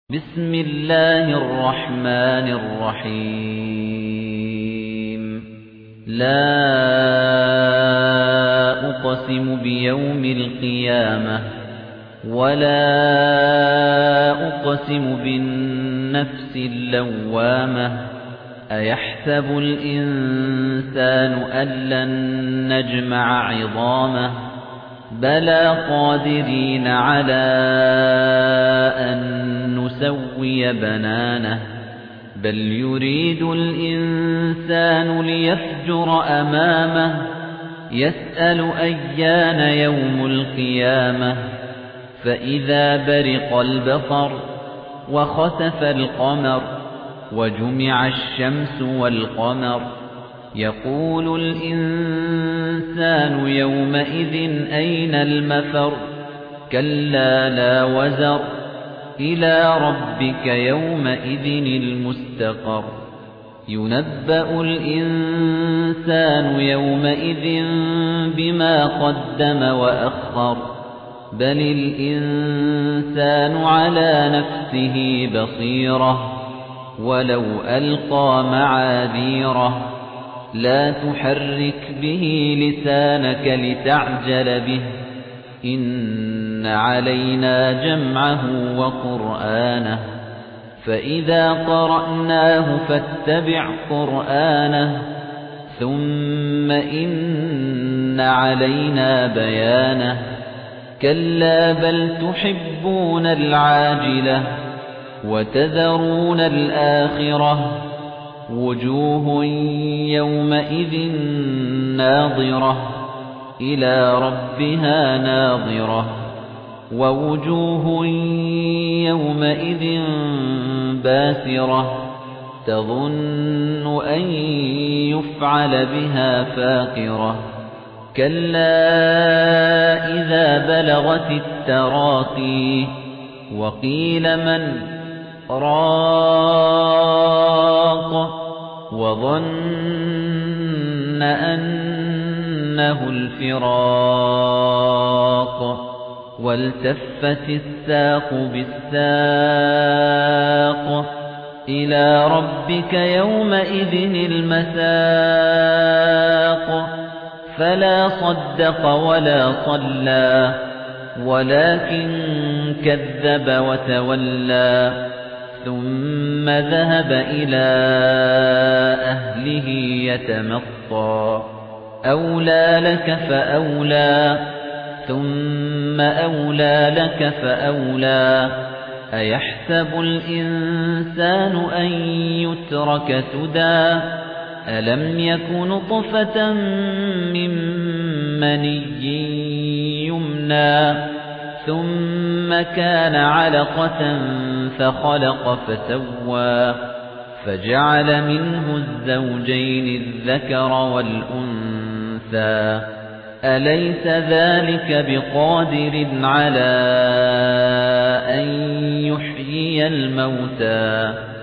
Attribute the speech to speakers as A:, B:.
A: بسم الله الرحمن الرحيم لا أقسم بيوم القيامة ولا أقسم بالنفس اللوامة أيحسب الإنسان أن لن نجمع عظامه بلى قادرين على أن نسوي بنانه بل يريد الإنسان ليفجر أمامه يسأل أيان يوم القيامة فإذا برق البصر وخسف القمر وجمع الشمس والقمر يقول الإنسان يومئذ أين المفر كلا لا وزر إلى ربك يومئذ المستقر ينبأ الإنسان يومئذ بما قدم وأخر بل الإنسان على نفسه بصيرة ولو ألقى معاذيره لا تحرك به لسانك لتعجل به إن علينا جمعه وقرآنه فإذا قرأناه فاتبع قرآنه ثم إن علينا بيانه كلا بل تحبون العاجلة وتذرون الآخرة وجوه يومئذ ناظرة إلى ربها ناظرة ووجوه يومئذ باسرة تظن أن يفعل بها فاقرة كلا إذا بلغت التراقي وقيل من راق وظن أنه الفراق والتفت الساق بالساق إلى ربك يومئذ المساق فلا صدق ولا صلى ولكن كذب وتولى ثم ذهب إلى أهله يتمطى أولى لك فأولى ثم أولى لك فأولى أيحسب الإنسان أن يترك سدى ألم يكن نطفة من مني يمنى ثم كان علقة فخلق فسوى فجعل منه الزوجين الذكر والأنثى أليس ذلك بقادر على أن يحيي الموتى